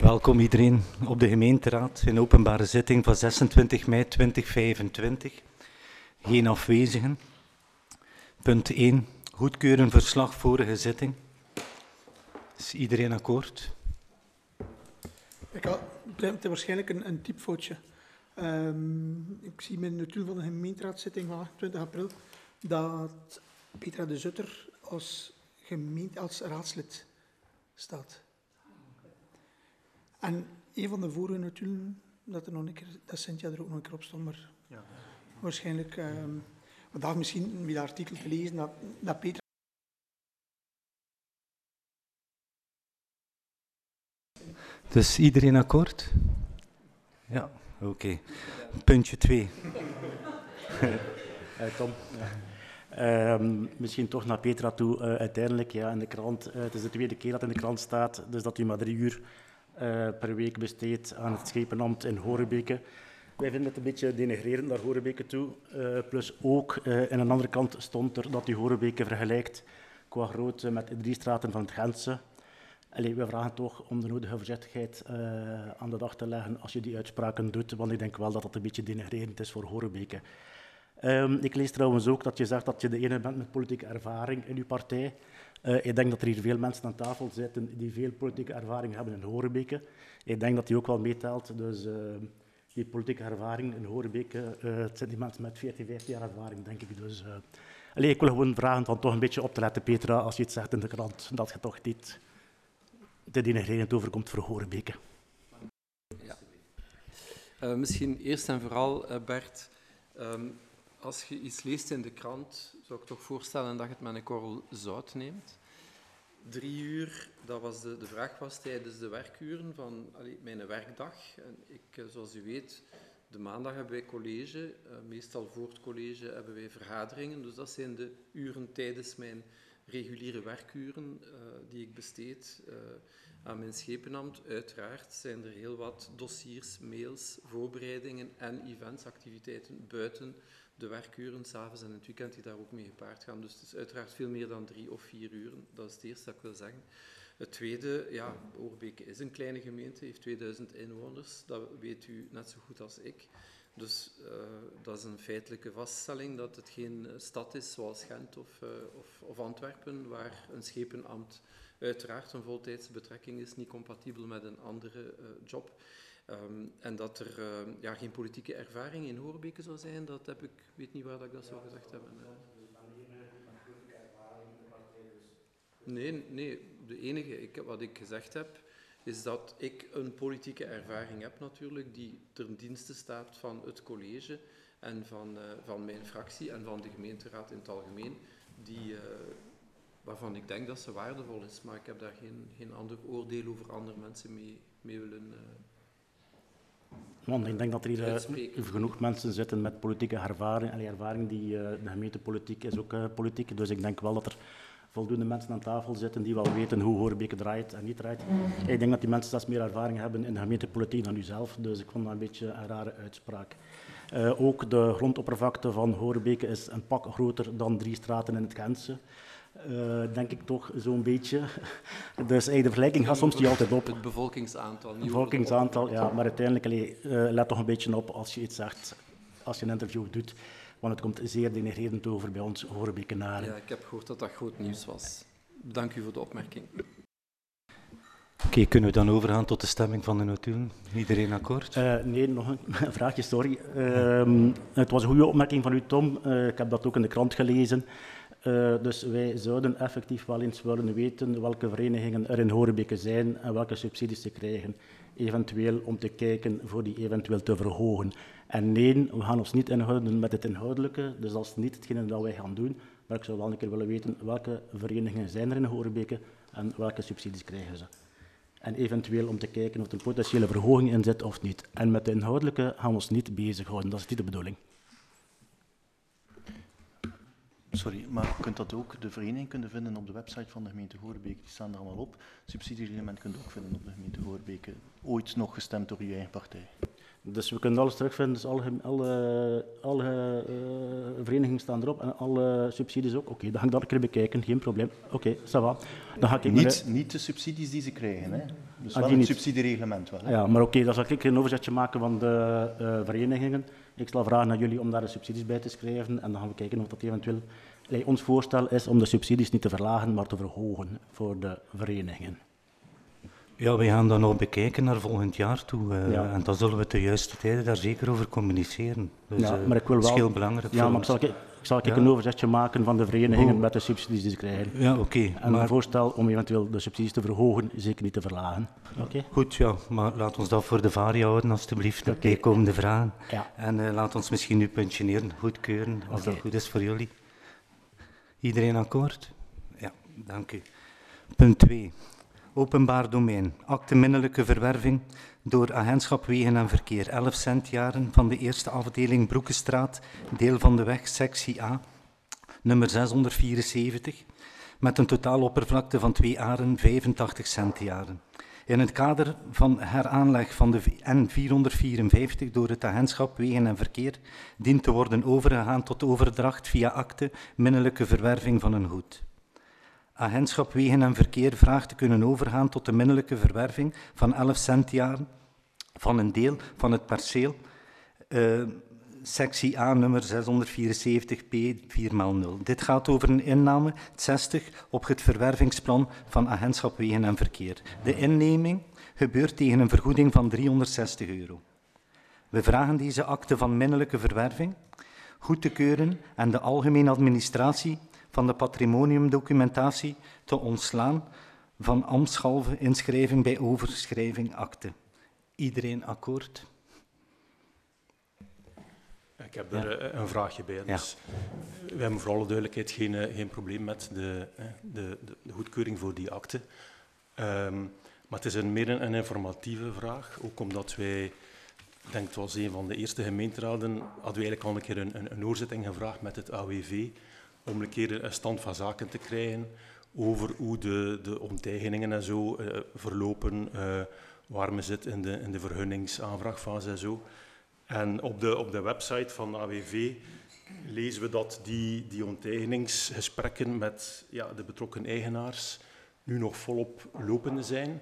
Welkom iedereen op de gemeenteraad in openbare zitting van 26 mei 2025. Geen afwezigen. Punt 1. Goedkeuren verslag vorige zitting. Is iedereen akkoord? Het is waarschijnlijk een typfoutje. Ik zie met de notulen van de gemeenteraadszitting van 28 april dat Petra de Zutter als raadslid staat. En een van de vorige notulen, dat Cynthia er ook nog een keer op stond, maar ja. Waarschijnlijk, vandaag misschien met het artikel te lezen, dat Petra... Dus iedereen akkoord? Ja, oké. Puntje 2. Tom, misschien toch naar Petra toe. Uiteindelijk, ja, in de krant, het is de tweede keer dat in de krant staat, dus dat u maar 3 uur per week besteedt aan het schepenambt in Horebeke. Wij vinden het een beetje denigrerend naar Horebeke toe. Plus ook, in een andere kant stond er dat u Horebeke vergelijkt qua grootte met 3 straten van het Gentse. Allee, we vragen toch om de nodige voorzichtigheid aan de dag te leggen als je die uitspraken doet, want ik denk wel dat dat een beetje denigrerend is voor Horebeke. Ik lees trouwens ook dat je zegt dat je de ene bent met politieke ervaring in uw partij. Ik denk dat er hier veel mensen aan tafel zitten die veel politieke ervaring hebben in Horebeke. Ik denk dat die ook wel meetelt, dus die politieke ervaring in Horebeke, het zijn die mensen met 14, 15 jaar ervaring, denk ik. Dus, ik wil gewoon vragen van toch een beetje op te letten, Petra, als je het zegt in de krant, dat je toch niet te denigrerend overkomt voor Horebeke. Ja. Misschien eerst en vooral, Bert, als je iets leest in de krant, zou ik toch voorstellen dat je het met een korrel zout neemt. 3 uur, dat was de vraag was tijdens de werkuren van mijn werkdag. En ik, zoals u weet, de maandag hebben wij college, meestal voor het college hebben wij vergaderingen. Dus dat zijn de uren tijdens mijn reguliere werkuren die ik besteed aan mijn schepenambt. Uiteraard zijn er heel wat dossiers, mails, voorbereidingen en eventsactiviteiten buiten de werkuren, 's avonds en in het weekend, die daar ook mee gepaard gaan. Dus het is uiteraard veel meer dan 3 of 4 uren. Dat is het eerste dat ik wil zeggen. Het tweede, ja, Horebeke is een kleine gemeente, heeft 2000 inwoners. Dat weet u net zo goed als ik. Dus dat is een feitelijke vaststelling dat het geen stad is zoals Gent of Antwerpen, waar een schepenambt uiteraard een voltijdse betrekking is, niet compatibel met een andere job. En dat er geen politieke ervaring in Horebeke zou zijn, dat heb ik, weet niet waar dat ik dat zou gezegd heb. Nee, de enige, wat ik gezegd heb, is dat ik een politieke ervaring heb natuurlijk, die ten dienste staat van het college en van mijn fractie en van de gemeenteraad in het algemeen, waarvan ik denk dat ze waardevol is. Maar ik heb daar geen ander oordeel over andere mensen mee willen Want ik denk dat er hier genoeg mensen zitten met politieke ervaring die de gemeentepolitiek is ook politiek. Dus ik denk wel dat er voldoende mensen aan tafel zitten die wel weten hoe Horebeke draait en niet draait. Ik denk dat die mensen zelfs meer ervaring hebben in de gemeentepolitiek dan u zelf, dus ik vond dat een beetje een rare uitspraak. Ook de grondoppervlakte van Horebeke is een pak groter dan 3 straten in het Gentse. Denk ik toch zo'n beetje. Dus de vergelijking gaat soms niet altijd op. Het bevolkingsaantal. Het bevolkingsaantal, ja, maar uiteindelijk let toch een beetje op als je iets zegt, als je een interview doet. Want het komt zeer denigrerend over bij ons Horebekenaren. Ja, ik heb gehoord dat dat groot nieuws was. Dank u voor de opmerking. Oké, kunnen we dan overgaan tot de stemming van de notulen? Iedereen akkoord? Nee, nog een vraagje, sorry. Het was een goede opmerking van u, Tom. Ik heb dat ook in de krant gelezen. Dus wij zouden effectief wel eens willen weten welke verenigingen er in Horebeke zijn en welke subsidies ze krijgen. Eventueel om te kijken voor die eventueel te verhogen. En nee, we gaan ons niet inhouden met het inhoudelijke, dus dat is niet hetgene dat wij gaan doen. Maar ik zou wel een keer willen weten welke verenigingen zijn er in Horebeke en welke subsidies krijgen ze. En eventueel om te kijken of er een potentiële verhoging in zit of niet. En met de inhoudelijke gaan we ons niet bezighouden, dat is niet de bedoeling. Sorry, maar je kunt dat ook, de vereniging kunnen vinden op de website van de gemeente Horebeke. Die staan er allemaal op. Subsidiereglement kunt je ook vinden op de gemeente Horebeke. Ooit nog gestemd door uw eigen partij. Dus we kunnen alles terugvinden, dus alle verenigingen staan erop en alle subsidies ook. Oké, dan ga ik dat een keer bekijken, geen probleem. Oké, ça va. Dan ga ik Niet de subsidies die ze krijgen, hè. Dus Ah, wel die het niet. subsidiereglement wel. Hè? Ja, maar oké, dan zal ik een overzetje maken van de verenigingen. Ik zal vragen aan jullie om daar de subsidies bij te schrijven en dan gaan we kijken of dat eventueel... Ons voorstel is om de subsidies niet te verlagen, maar te verhogen voor de verenigingen. Ja, we gaan dat nog bekijken naar volgend jaar toe. Ja. En dan zullen we de juiste tijden daar zeker over communiceren. Dus, Ja, maar ik wil dat is wel... heel belangrijk Ja, voor maar ons. ik zal Ja. een overzetje maken van de verenigingen met de subsidies die ze krijgen. Ja, oké. En Maar een voorstel om eventueel de subsidies te verhogen, zeker niet te verlagen. Oké? goed, ja, maar laat ons dat voor de varia houden, alstublieft. De Oké. bijkomende vragen. Ja. En laat ons misschien nu punctioneren, goedkeuren, als Oké. dat goed is voor jullie. Iedereen akkoord? Ja, dank u. Punt 2. Openbaar domein. Akte minnelijke verwerving door Agentschap Wegen en Verkeer. 11 centjaren van de eerste afdeling Broekenstraat, deel van de weg, sectie A, nummer 674, met een totaaloppervlakte van 2 aren, 85 centjaren. In het kader van heraanleg van de N454 door het Agentschap Wegen en Verkeer dient te worden overgegaan tot overdracht via akte minnelijke verwerving van een goed. Agentschap Wegen en Verkeer vraagt te kunnen overgaan tot de minnelijke verwerving van 11 centjaren van een deel van het perceel, sectie A, nummer 674p 4x0. Dit gaat over een inname 60 op het verwervingsplan van Agentschap Wegen en Verkeer. De inneming gebeurt tegen een vergoeding van €360. We vragen deze akte van minnelijke verwerving goed te keuren en de algemene administratie van de patrimoniumdocumentatie te ontslaan van ambtshalve inschrijving bij overschrijving akte. Iedereen akkoord? Ik heb er een vraagje bij. Dus we hebben voor alle duidelijkheid geen probleem met de goedkeuring voor die akte. Maar het is meer een informatieve vraag, ook omdat wij, ik denk het was een van de eerste gemeenteraden, hadden we eigenlijk al een keer een hoorzitting gevraagd met het AWV om een keer een stand van zaken te krijgen over hoe de onteigenen en zo verlopen, waar men zit in de vergunningsaanvraagfase en zo. En op de website van AWV lezen we dat die onteigeningsgesprekken met de betrokken eigenaars nu nog volop lopende zijn.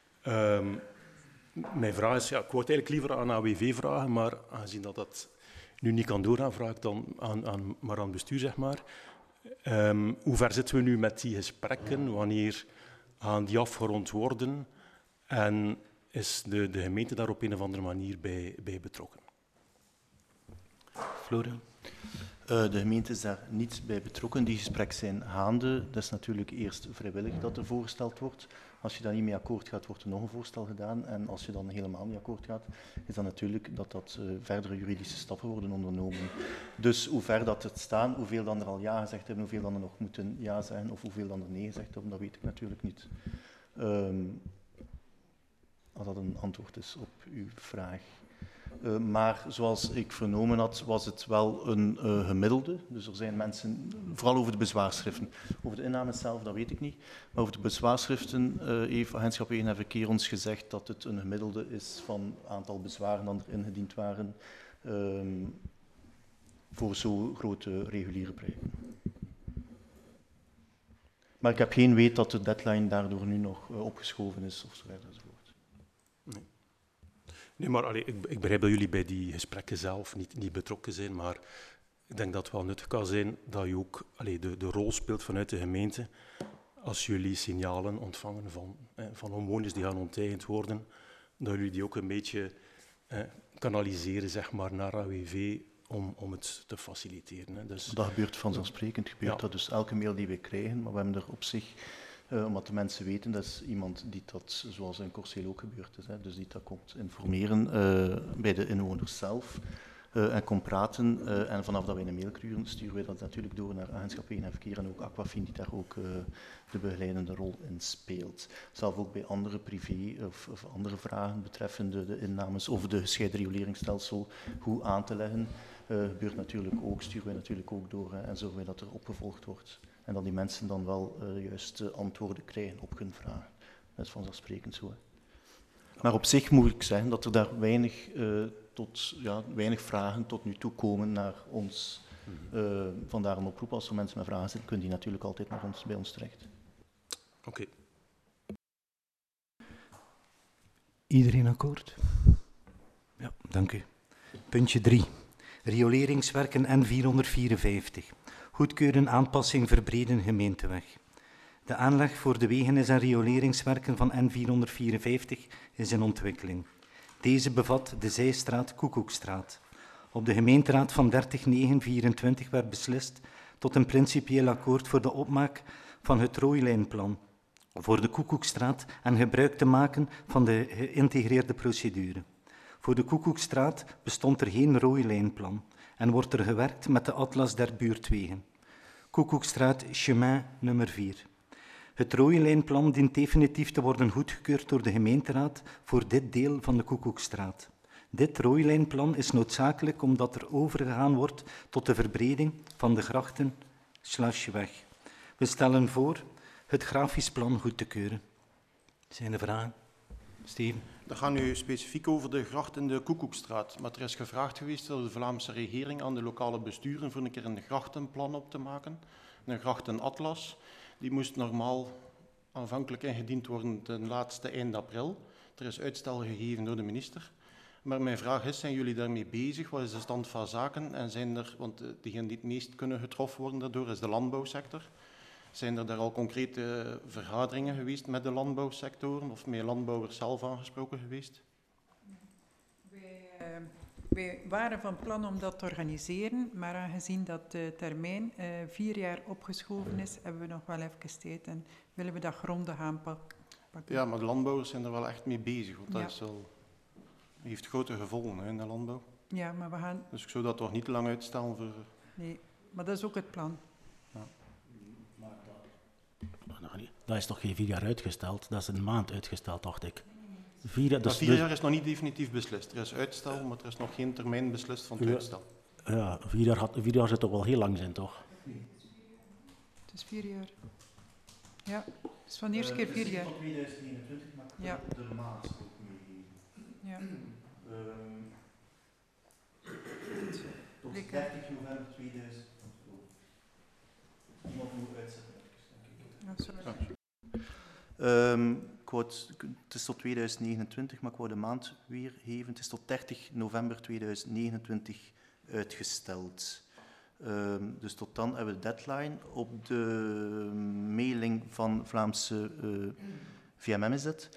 Mijn vraag is, ik wou het eigenlijk liever aan AWV vragen, maar aangezien dat nu niet kan doorgaan, vraag ik dan maar aan het bestuur, zeg maar. Hoe ver zitten we nu met die gesprekken? Wanneer gaan die afgerond worden? En is de gemeente daar op een of andere manier bij betrokken? Florian? De gemeente is daar niet bij betrokken. Die gesprekken zijn gaande. Dat is natuurlijk eerst vrijwillig dat er voorgesteld wordt. Als je daar niet mee akkoord gaat, wordt er nog een voorstel gedaan. En als je dan helemaal niet akkoord gaat, is dan natuurlijk dat verdere juridische stappen worden ondernomen. Dus hoe ver dat het staan, hoeveel dan er al ja gezegd hebben, hoeveel dan er nog moeten ja zeggen, of hoeveel dan er nee gezegd hebben, dat weet ik natuurlijk niet. Als dat een antwoord is op uw vraag. Maar zoals ik vernomen had, was het wel een gemiddelde. Dus er zijn mensen, vooral over de bezwaarschriften. Over de innames zelf, dat weet ik niet. Maar over de bezwaarschriften heeft Agentschap Wegen en Verkeer ons gezegd dat het een gemiddelde is van het aantal bezwaren dat er ingediend waren voor zo grote reguliere projecten. Maar ik heb geen weet dat de deadline daardoor nu nog opgeschoven is of zo verder enzovoort. Nee, maar ik begrijp dat jullie bij die gesprekken zelf niet betrokken zijn, maar ik denk dat het wel nuttig kan zijn dat je ook de rol speelt vanuit de gemeente als jullie signalen ontvangen van omwoners die gaan onteigend worden, dat jullie die ook een beetje kanaliseren, zeg maar, naar AWV om het te faciliteren. Hè. Dus, dat gebeurt vanzelfsprekend, dat dus elke mail die we krijgen, maar we hebben er op zich, omdat de mensen weten, dat is iemand die dat, zoals in Corseel ook gebeurd is, dus die dat komt informeren bij de inwoners zelf en komt praten. En vanaf dat wij een mail sturen wij dat natuurlijk door naar Agentschap Wegen en Verkeer en ook Aquafin, die daar ook de begeleidende rol in speelt. Zelf ook bij andere privé of andere vragen betreffende de innames of de gescheiden rioleringsstelsel, hoe aan te leggen, gebeurt natuurlijk ook, sturen wij natuurlijk ook door en zorgen wij dat er opgevolgd wordt. En dat die mensen dan wel juist antwoorden krijgen op hun vragen. Dat is vanzelfsprekend zo. Hè. Maar op zich moet ik zeggen dat er daar weinig vragen tot nu toe komen naar ons Vandaar een oproep, als er mensen met vragen zitten, kunnen die natuurlijk altijd bij ons terecht. Oké. Iedereen akkoord? Ja, dank u. Puntje 3. Rioleringswerken N454. Goedkeuren aanpassing verbreden gemeenteweg. De aanleg voor de wegen en rioleringswerken van N454 is in ontwikkeling. Deze bevat de zijstraat Koekoekstraat. Op de gemeenteraad van 30/9/24 werd beslist tot een principieel akkoord voor de opmaak van het rooilijnplan voor de Koekoekstraat en gebruik te maken van de geïntegreerde procedure. Voor de Koekoekstraat bestond er geen rooilijnplan en wordt er gewerkt met de atlas der buurtwegen. Koekoekstraat, chemin nummer 4. Het rooilijnplan dient definitief te worden goedgekeurd door de gemeenteraad voor dit deel van de Koekoekstraat. Dit rooilijnplan is noodzakelijk omdat er overgegaan wordt tot de verbreding van de grachten/weg. We stellen voor het grafisch plan goed te keuren. Zijn er vragen? Steven? Dat gaat nu specifiek over de gracht in de Koekoekstraat. Maar er is gevraagd geweest door de Vlaamse regering aan de lokale besturen voor een keer een grachtenplan op te maken. Een grachtenatlas. Die moest normaal aanvankelijk ingediend worden ten laatste eind april. Er is uitstel gegeven door de minister. Maar mijn vraag is, zijn jullie daarmee bezig? Wat is de stand van zaken? En zijn er, want diegenen die het meest kunnen getroffen worden daardoor, is de landbouwsector. Zijn er daar al concrete vergaderingen geweest met de landbouwsectoren of met landbouwers zelf aangesproken geweest? Wij waren van plan om dat te organiseren, maar aangezien dat de termijn 4 jaar opgeschoven is, hebben we nog wel even tijd en willen we dat grondig aanpakken. Ja, maar de landbouwers zijn er wel echt mee bezig, want dat is wel, heeft grote gevolgen in de landbouw. Ja, maar we gaan... Dus ik zou dat toch niet te lang uitstellen voor... Nee, maar dat is ook het plan. Ja. Dat is toch geen 4 jaar uitgesteld? Dat is een maand uitgesteld, dacht ik. 4 jaar is nog niet definitief beslist. Er is uitstel, maar er is nog geen termijn beslist van het uitstel. Ja, 4 jaar zit toch wel heel lang zijn, toch? Het is 4 jaar. Ja, het is van de eerste keer 4 jaar. Tot 2021, maar ja. De maand ook mee. Ja. Tot 30 november 2000. Iemand moet uitzetten, denk ik. Ja, sorry. Het is tot 2029, maar ik wou de maand weergeven. Het is tot 30 november 2029 uitgesteld. Dus tot dan hebben we de deadline. Op de mailing van Vlaamse VMM is het.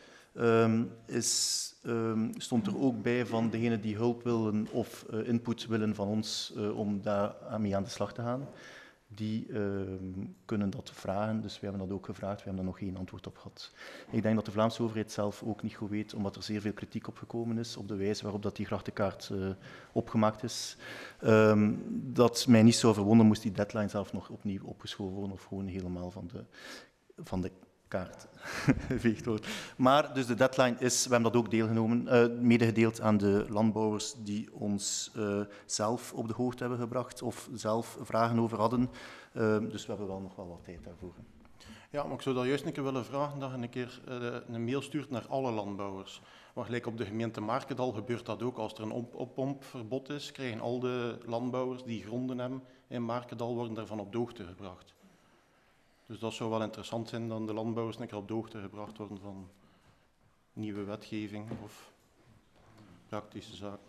Stond er ook bij van degenen die hulp willen of input willen van ons om daarmee aan de slag te gaan. Die kunnen dat vragen, dus we hebben dat ook gevraagd, we hebben daar nog geen antwoord op gehad. Ik denk dat de Vlaamse overheid zelf ook niet goed weet, omdat er zeer veel kritiek op gekomen is, op de wijze waarop dat die grachtenkaart opgemaakt is. Dat mij niet zou verwonderen moest die deadline zelf nog opnieuw opgeschoven worden, of gewoon helemaal van de kaart geveegd worden. Maar dus de deadline is, we hebben dat ook medegedeeld aan de landbouwers die ons zelf op de hoogte hebben gebracht of zelf vragen over hadden. Dus we hebben wel nog wel wat tijd daarvoor. Ja, maar ik zou dat juist een keer willen vragen dat je een keer een mail stuurt naar alle landbouwers. Maar gelijk op de gemeente Markendal gebeurt dat ook. Als er een oppompverbod is, krijgen al de landbouwers die gronden hebben in Markendal worden daarvan op de hoogte gebracht. Dus dat zou wel interessant zijn dat de landbouwers een keer op de hoogte gebracht worden van nieuwe wetgeving of praktische zaken.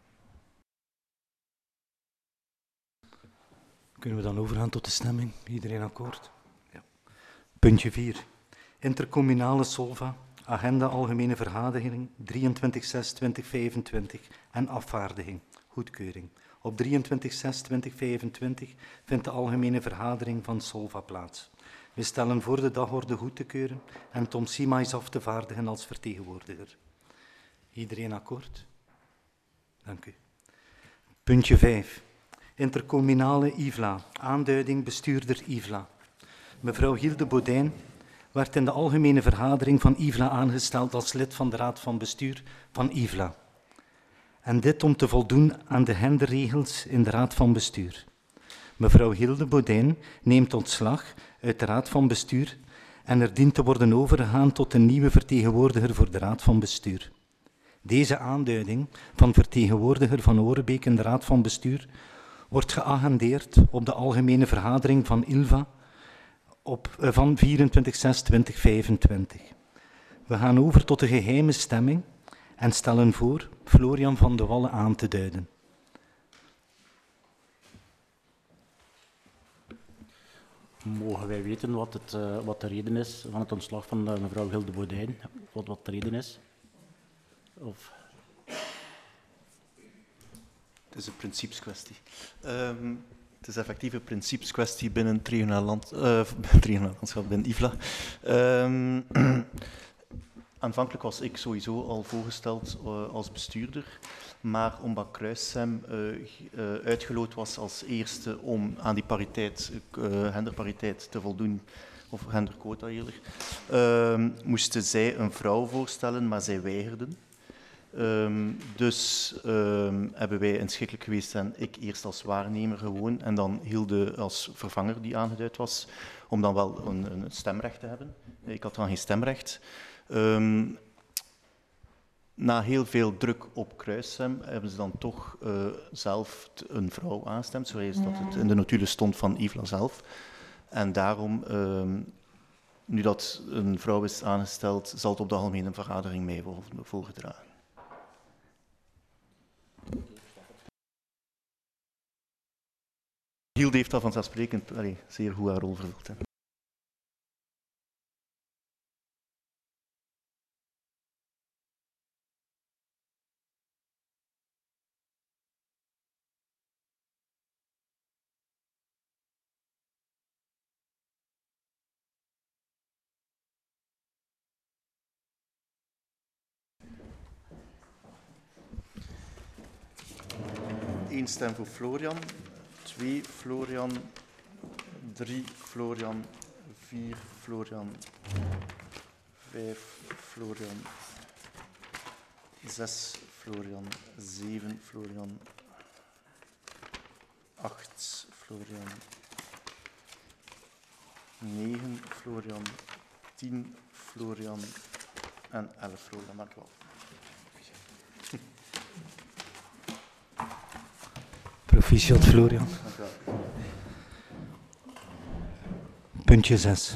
Kunnen we dan overgaan tot de stemming? Iedereen akkoord? Ja. Puntje 4. Intercommunale Solva, agenda algemene vergadering 23/6/2025 en afvaardiging, goedkeuring. Op 23/6/2025 vindt de algemene vergadering van Solva plaats. We stellen voor de dagorde goed te keuren en Tom Simais af te vaardigen als vertegenwoordiger. Iedereen akkoord? Dank u. Puntje 5. Intercommunale IVLA, aanduiding bestuurder IVLA. Mevrouw Hilde Bodijn werd in de algemene vergadering van IVLA aangesteld als lid van de raad van bestuur van IVLA. En dit om te voldoen aan de genderregels in de raad van bestuur. Mevrouw Hilde Bodijn neemt ontslag uit de raad van bestuur en er dient te worden overgegaan tot een nieuwe vertegenwoordiger voor de raad van bestuur. Deze aanduiding van vertegenwoordiger van Orebeek in de raad van bestuur wordt geagendeerd op de algemene vergadering van ILVA van 24/6/2025. We gaan over tot de geheime stemming en stellen voor Florian van de Wallen aan te duiden. Mogen wij weten wat de reden is van het ontslag van mevrouw Hilde Bodijn? Wat de reden is? Of... Het is een principeskwestie. Het is effectief een principeskwestie binnen het regionaal landschap, binnen IVLA. Aanvankelijk was ik sowieso al voorgesteld als bestuurder, maar omdat Kruissem uitgeloot was als eerste om aan die pariteit, genderpariteit te voldoen, of genderquota eerder, moesten zij een vrouw voorstellen, maar zij weigerden. Dus hebben wij inschikkelijk geweest en ik eerst als waarnemer gewoon en dan Hilde als vervanger die aangeduid was, om dan wel een stemrecht te hebben. Ik had dan geen stemrecht. Na heel veel druk op Kruissem hebben ze dan toch zelf een vrouw aangestemd, zoals dat het in de notulen stond van IVLA zelf. En daarom, nu dat een vrouw is aangesteld, zal het op de algemene vergadering mij worden voorgedragen. Hilde heeft dat vanzelfsprekend zeer goed haar rol vervuld. Hè. Eén stem voor Florian, 2 Florian, 3 Florian, 4 Florian, 5 Florian, 6 Florian, 7 Florian, 8 Florian, 9 Florian, 10 Florian en 11 Florian. Dank u wel. Proficiat, Florian. Puntje 6.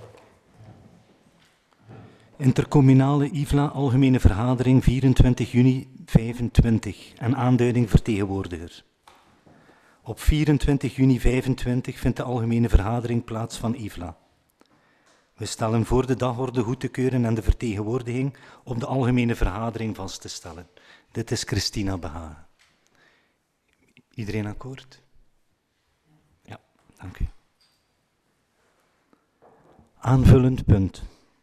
Intercommunale IVLA Algemene Vergadering 24 juni 25 en aanduiding vertegenwoordiger. Op 24 juni 25 vindt de Algemene Vergadering plaats van IVLA. We stellen voor de dagorde goed te keuren en de vertegenwoordiging op de Algemene Vergadering vast te stellen. Dit is Christina Behagen. Iedereen akkoord? Ja, dank u. Aanvullend punt.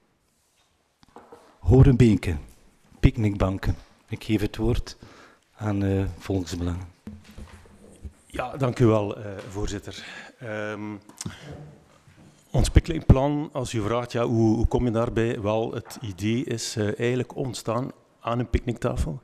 Horebeke, picknickbanken. Ik geef het woord aan Volksbelangen. Ja, dank u wel, voorzitter. Ons picknickplan, als u vraagt, ja, hoe kom je daarbij? Wel, het idee is eigenlijk ontstaan aan een picknicktafel.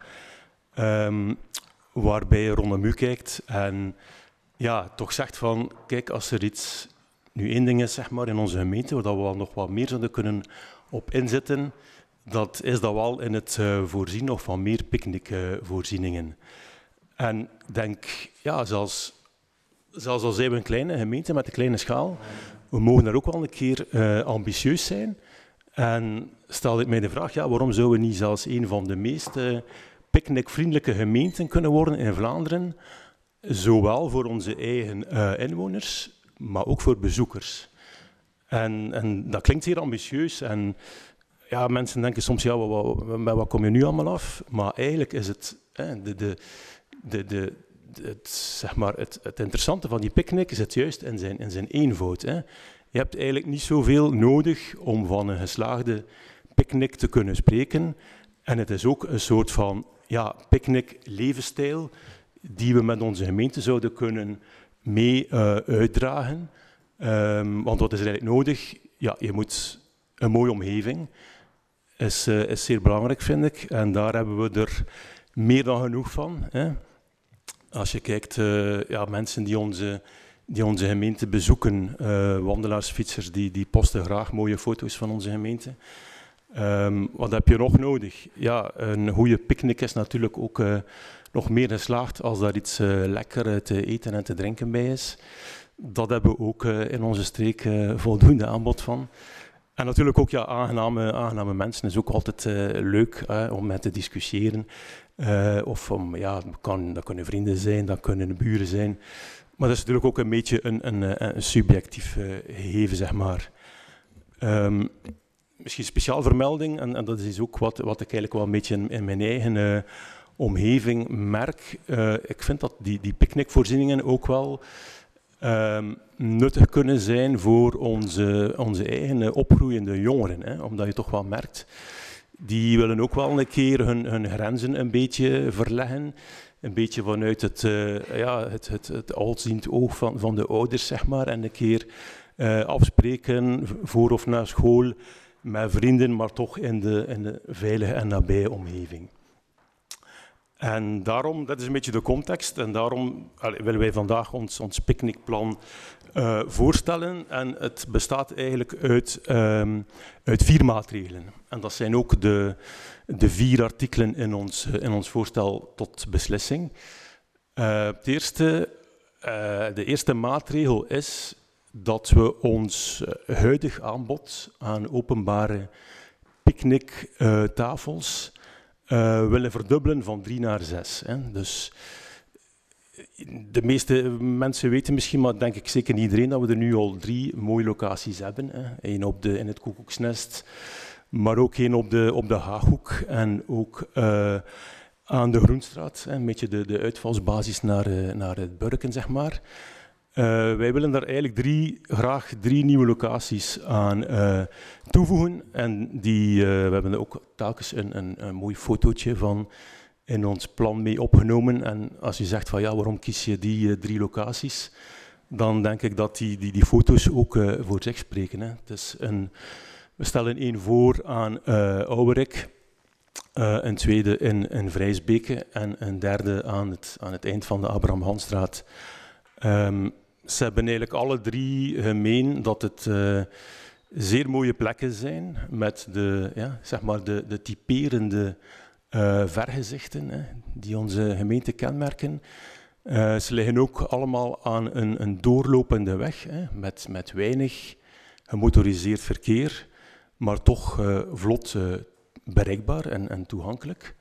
Waarbij je rond de muur kijkt en ja, toch zegt van, kijk, als er iets, nu één ding is zeg maar, in onze gemeente, waar we wel nog wat meer zouden kunnen op inzetten, dat is dat wel in het voorzien nog van meer picknickvoorzieningen. En ik denk, ja, zelfs al zijn we een kleine gemeente met een kleine schaal, we mogen daar ook wel een keer ambitieus zijn. En stel ik mij de vraag, ja, waarom zouden we niet zelfs een van de meest picknickvriendelijke gemeenten kunnen worden in Vlaanderen, zowel voor onze eigen inwoners, maar ook voor bezoekers. En dat klinkt zeer ambitieus en ja, mensen denken soms, ja, wat kom je nu allemaal af? Maar eigenlijk is het, zeg maar, het interessante van die picknick zit juist in zijn eenvoud. Hè. Je hebt eigenlijk niet zoveel nodig om van een geslaagde picknick te kunnen spreken. En het is ook een soort van ja, picknick-levensstijl die we met onze gemeente zouden kunnen mee uitdragen. Want wat is er eigenlijk nodig? Ja, je moet een mooie omgeving. Is zeer belangrijk, vind ik. En daar hebben we er meer dan genoeg van. Hè. Als je kijkt, ja, mensen die onze gemeente bezoeken, wandelaars, fietsers, die posten graag mooie foto's van onze gemeente. Wat heb je nog nodig? Ja, een goede picknick is natuurlijk ook nog meer geslaagd als daar iets lekker te eten en te drinken bij is. Dat hebben we ook in onze streek voldoende aanbod van. En natuurlijk ook aangename mensen. Het is ook altijd leuk om met te discussiëren. Of dat kunnen vrienden zijn, dat kunnen buren zijn. Maar dat is natuurlijk ook een beetje een subjectief gegeven, zeg maar. Misschien een speciaal vermelding, en dat is ook wat ik eigenlijk wel een beetje in mijn eigen omgeving merk. Ik vind dat die picknickvoorzieningen ook wel nuttig kunnen zijn voor onze eigen opgroeiende jongeren. Hè? Omdat je toch wel merkt, die willen ook wel een keer hun grenzen een beetje verleggen. Een beetje vanuit het alziend oog van de ouders, zeg maar. En een keer afspreken voor of na school met vrienden, maar toch in de veilige en nabije omgeving. En daarom, dat is een beetje de context, en daarom willen wij vandaag ons picknickplan voorstellen. En het bestaat eigenlijk uit 4 maatregelen. En dat zijn ook de 4 artikelen in ons voorstel tot beslissing. De eerste maatregel is dat we ons huidig aanbod aan openbare picknicktafels willen verdubbelen van 3 naar 6. Hè. Dus de meeste mensen weten misschien, maar denk ik zeker niet iedereen, dat we er nu al 3 mooie locaties hebben. Hè. Eén in het Koekoeksnest, maar ook één op de Haaghoek en ook aan de Groenstraat. Hè. Een beetje de uitvalsbasis naar het Burken, zeg maar. Wij willen daar eigenlijk graag 3 nieuwe locaties aan toevoegen. En we hebben ook telkens een mooi fotootje van in ons plan mee opgenomen. En als je zegt van ja, waarom kies je die 3 locaties? Dan denk ik dat die foto's ook voor zich spreken. Hè. Dus we stellen 1 voor aan Ouwerik, een tweede in Vrijsbeke en een derde aan het eind van de Abraham Hansstraat. Ze hebben eigenlijk alle 3 gemeen dat het zeer mooie plekken zijn met de typerende vergezichten die onze gemeente kenmerken. Ze liggen ook allemaal aan een doorlopende weg met weinig gemotoriseerd verkeer, maar toch vlot bereikbaar en toegankelijk.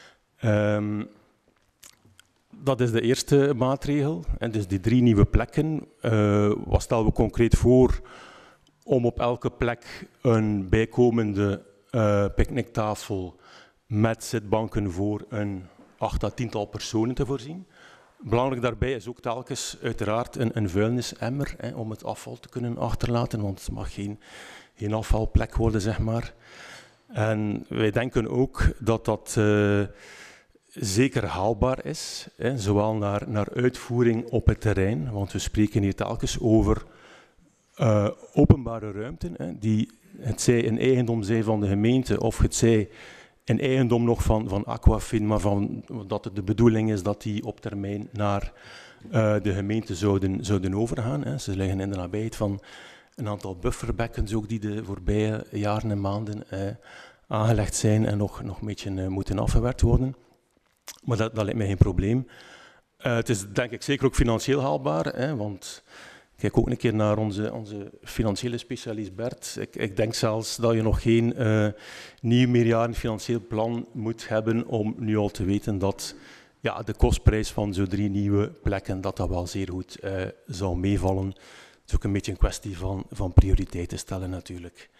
Dat is de eerste maatregel. En dus die 3 nieuwe plekken. Wat stellen we concreet voor om op elke plek een bijkomende picknicktafel met zitbanken voor een 8 à 10-tal personen te voorzien. Belangrijk daarbij is ook telkens uiteraard een vuilnisemmer om het afval te kunnen achterlaten, want het mag geen afvalplek worden, zeg maar. En wij denken ook dat zeker haalbaar is, zowel naar uitvoering op het terrein, want we spreken hier telkens over openbare ruimten, die het zij een eigendom zijn van de gemeente of het zij een eigendom nog van Aquafin, maar dat het de bedoeling is dat die op termijn naar de gemeente zouden overgaan. Ze liggen in de nabijheid van een aantal bufferbekkens ook die de voorbije jaren en maanden aangelegd zijn en nog een beetje moeten afgewerkt worden. Maar dat lijkt mij geen probleem. Het is denk ik zeker ook financieel haalbaar, want kijk ook een keer naar onze financiële specialist Bert. Ik denk zelfs dat je nog geen nieuw meerjarig financieel plan moet hebben om nu al te weten dat de kostprijs van zo'n 3 nieuwe plekken dat wel zeer goed zou meevallen. Het is ook een beetje een kwestie van prioriteiten stellen natuurlijk.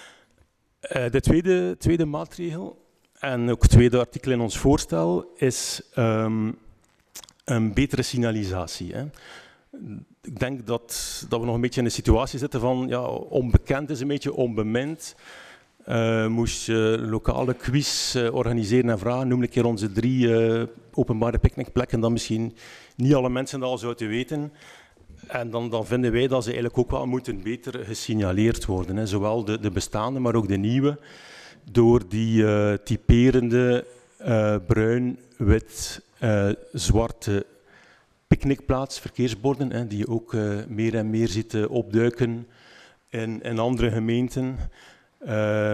De tweede maatregel en ook het tweede artikel in ons voorstel is een betere signalisatie. Ik denk dat we nog een beetje in een situatie zitten van onbekend is een beetje onbemind. Moest je lokale quiz organiseren en vragen, noem een keer onze 3 openbare picknickplekken, dan misschien niet alle mensen dat al zouden weten. En dan vinden wij dat ze eigenlijk ook wel moeten beter gesignaleerd worden. Zowel de bestaande, maar ook de nieuwe. Door die typerende bruin, wit, zwarte picknickplaats, verkeersborden, die je ook meer en meer ziet opduiken in andere gemeenten.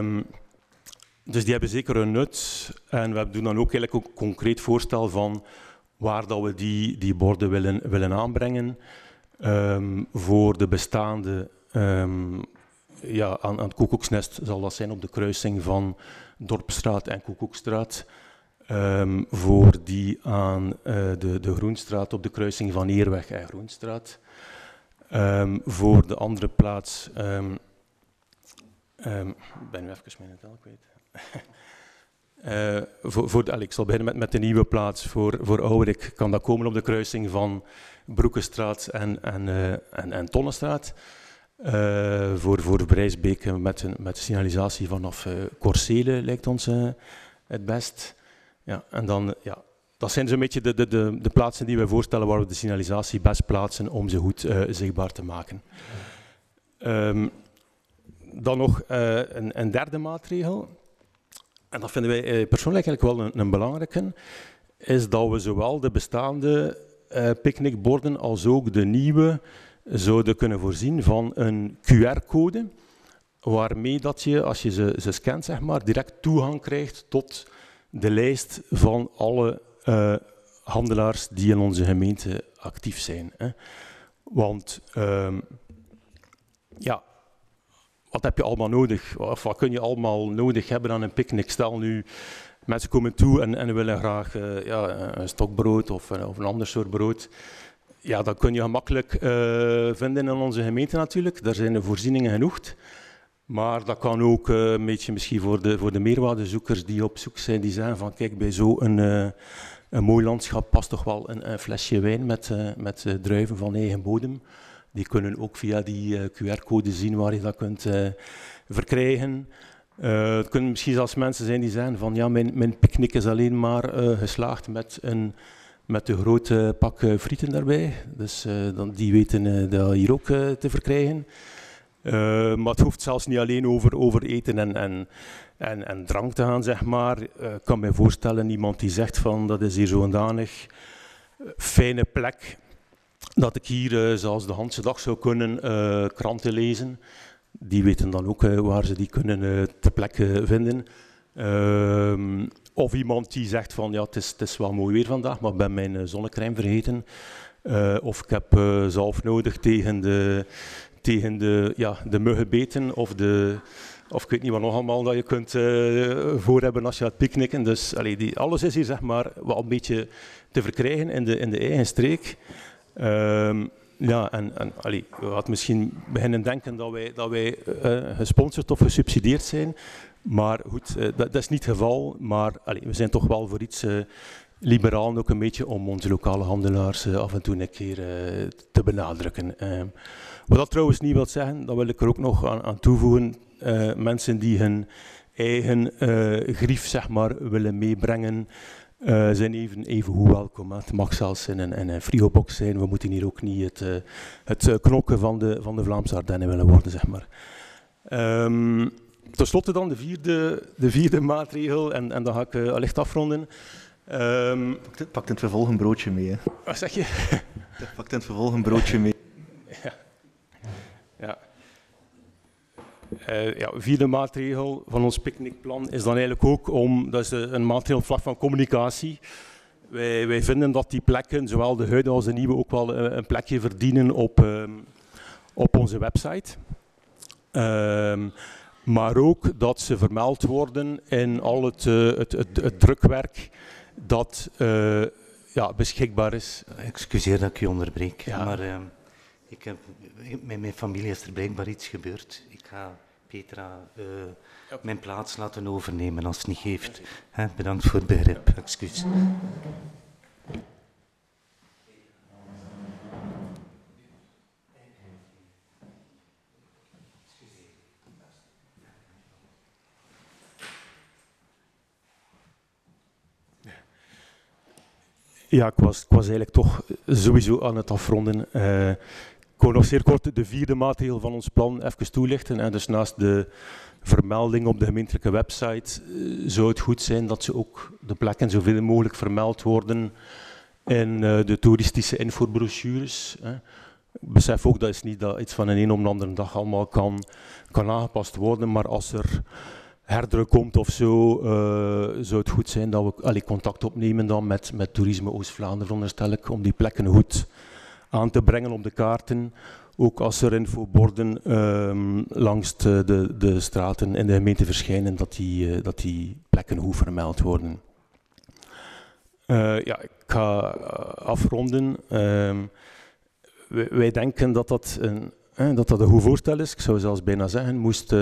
Dus die hebben zeker een nut. En we doen dan ook eigenlijk een concreet voorstel van waar dat we die borden willen aanbrengen. Voor de bestaande, aan het Koekoeksnest zal dat zijn op de kruising van Dorpstraat en Koekoekstraat. Voor die aan de Groenstraat op de kruising van Eerweg en Groenstraat. Voor de andere plaats, ik ben nu even mijn tel kwijt. Ik zal beginnen met de nieuwe plaats voor Ouwerik. Kan dat komen op de kruising van Broekenstraat en Tonnenstraat. Voor Brijsbeek met signalisatie vanaf Corsele lijkt ons het best. Ja, en dan, dat zijn zo'n beetje de plaatsen die wij voorstellen waar we de signalisatie best plaatsen om ze goed zichtbaar te maken. Dan nog een derde maatregel. En dat vinden wij persoonlijk eigenlijk wel een belangrijke, is dat we zowel de bestaande picknickborden als ook de nieuwe zouden kunnen voorzien van een QR-code, waarmee dat je, als je ze scant, zeg maar, direct toegang krijgt tot de lijst van alle handelaars die in onze gemeente actief zijn. Hè. Want wat heb je allemaal nodig? Of wat kun je allemaal nodig hebben aan een picknick? Stel nu, mensen komen toe en willen graag een stokbrood of een ander soort brood. Ja, dat kun je gemakkelijk vinden in onze gemeente natuurlijk. Daar zijn de voorzieningen genoeg. Maar dat kan ook een beetje misschien voor de meerwaardezoekers die op zoek zijn, die zeggen van kijk, bij zo'n mooi landschap past toch wel een flesje wijn met druiven van eigen bodem. Die kunnen ook via die QR-code zien waar je dat kunt verkrijgen. Het kunnen misschien zelfs mensen zijn die zeggen van ja, mijn picknick is alleen maar geslaagd met een grote pak frieten daarbij. Dus die weten dat hier ook te verkrijgen. Maar het hoeft zelfs niet alleen over eten en drank te gaan, zeg maar. Ik kan me voorstellen, iemand die zegt van dat is hier zo'n danig fijne plek, dat ik hier zelfs de Handse Dag zou kunnen kranten lezen. Die weten dan ook waar ze die kunnen ter plekke vinden. Of iemand die zegt van ja, het is wel mooi weer vandaag, maar ik ben mijn zonnecrème vergeten. Of ik heb zalf nodig tegen de muggenbeten of ik weet niet wat nog allemaal dat je kunt voor hebben als je gaat picknicken. Dus alles is hier zeg maar wel een beetje te verkrijgen in de eigen streek. We hadden misschien beginnen denken dat wij gesponsord of gesubsidieerd zijn. Maar goed, dat is niet het geval. Maar we zijn toch wel voor iets liberaal ook een beetje om onze lokale handelaars af en toe een keer te benadrukken. Wat dat trouwens niet wil zeggen, dat wil ik er ook nog aan toevoegen. Mensen die hun eigen grief zeg maar, willen meebrengen, zijn even hoe welkom. Het mag zelfs in een frigobox zijn. We moeten hier ook niet het knokken van de Vlaamse Ardennen willen worden, zeg maar. Ten slotte dan de vierde maatregel, en dan ga ik allicht afronden. Pakt in het vervolg een broodje mee. Hè. Wat zeg je? Pakt in het vervolg een broodje mee. Vierde maatregel van ons picknickplan is dan eigenlijk ook dat is een maatregel op vlak van communicatie. Wij vinden dat die plekken, zowel de huidige als de nieuwe, ook wel een plekje verdienen op onze website. Maar ook dat ze vermeld worden in al het drukwerk dat beschikbaar is. Excuseer dat ik je onderbreek, ja. Maar met mijn familie is er blijkbaar iets gebeurd. Ik ga Petra mijn plaats laten overnemen als het niet geeft. Bedankt voor het begrip. Excuus. Ja, ik was eigenlijk toch sowieso aan het afronden. Ik wil nog zeer kort de vierde maatregel van ons plan even toelichten. En dus naast de vermelding op de gemeentelijke website zou het goed zijn dat ze ook de plekken zoveel mogelijk vermeld worden in de toeristische infobrochures. Ik besef ook dat is niet dat iets van een op de andere dag allemaal kan aangepast worden, maar als er herdruk komt of zo, zou het goed zijn dat we contact opnemen dan met Toerisme Oost-Vlaanderen, veronderstel ik, om die plekken goed aan te brengen op de kaarten. Ook als er infoborden langs de straten in de gemeente verschijnen, dat die plekken goed vermeld worden. Ja, ik ga afronden. Wij denken dat een goed voorstel is. Ik zou zelfs bijna zeggen,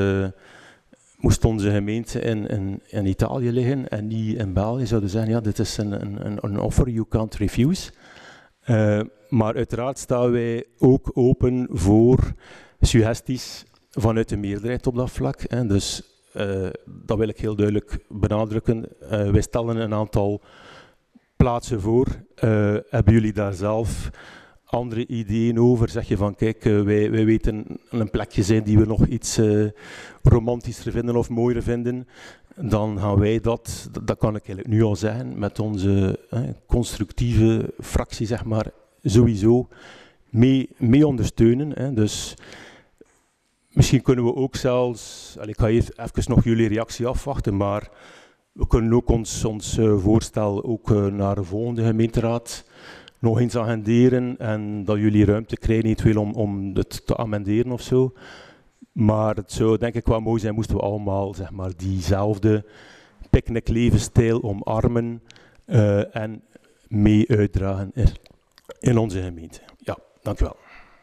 moest onze gemeente in Italië liggen en niet in België, zouden zeggen, ja, dit is een offer you can't refuse. Maar uiteraard staan wij ook open voor suggesties vanuit de meerderheid op dat vlak. Hè. Dus dat wil ik heel duidelijk benadrukken. Wij stellen een aantal plaatsen voor. Hebben jullie daar zelf andere ideeën over? Zeg je van, kijk, wij weten een plekje zijn die we nog iets romantischer vinden of mooier vinden. Dan gaan wij dat kan ik eigenlijk nu al zeggen, met onze constructieve fractie, zeg maar, sowieso mee ondersteunen. Hè. Dus misschien kunnen we ook zelfs, ik ga even nog jullie reactie afwachten, maar we kunnen ook ons voorstel ook naar de volgende gemeenteraad nog eens agenderen en dat jullie ruimte krijgen eventueel om het te amenderen of zo. Maar het zou denk ik wel mooi zijn moesten we allemaal zeg maar, diezelfde picknick-levensstijl omarmen en mee uitdragen in onze gemeente. Ja, dank u wel.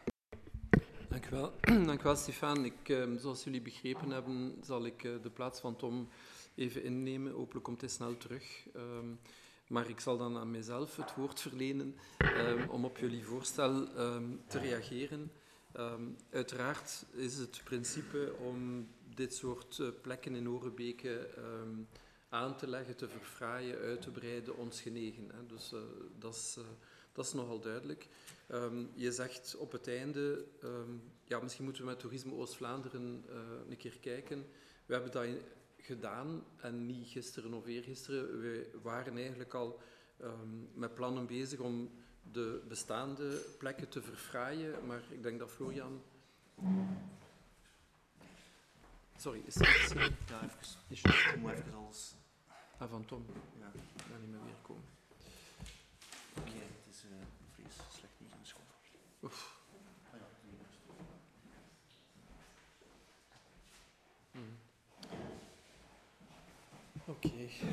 Dank u wel, Stefan. Zoals jullie begrepen hebben, zal ik de plaats van Tom even innemen. Hopelijk komt hij snel terug. Maar ik zal dan aan mijzelf het woord verlenen om op jullie voorstel te reageren. Uiteraard is het principe om dit soort plekken in Orebeke aan te leggen, te verfraaien, uit te breiden, ons genegen. Hè. Dus dat is nogal duidelijk. Je zegt op het einde, ja, misschien moeten we met Toerisme Oost-Vlaanderen een keer kijken. We hebben dat gedaan en niet gisteren of eergisteren. We waren eigenlijk al met plannen bezig om de bestaande plekken te verfraaien, maar ik denk dat Florian... Sorry, is dat iets? Ja, even. Moet even als... Ah, van Tom. Ja. Ik ga niet meer weer komen. Oké, het is vrees slecht niet in de school. Oef. Oké.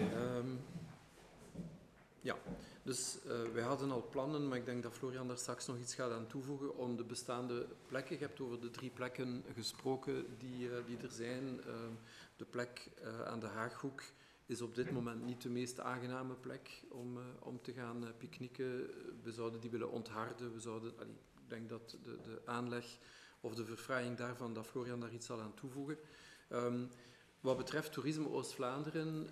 Ja, dus wij hadden al plannen, maar ik denk dat Florian daar straks nog iets gaat aan toevoegen om de bestaande plekken. Je hebt over de 3 plekken gesproken die er zijn. De plek aan de Haaghoek is op dit moment niet de meest aangename plek om te gaan picknicken. We zouden die willen ontharden. Ik denk dat de aanleg of de verfraaiing daarvan, dat Florian daar iets zal aan toevoegen. Wat betreft Toerisme Oost-Vlaanderen,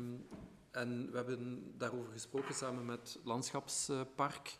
en we hebben daarover gesproken samen met Landschapspark,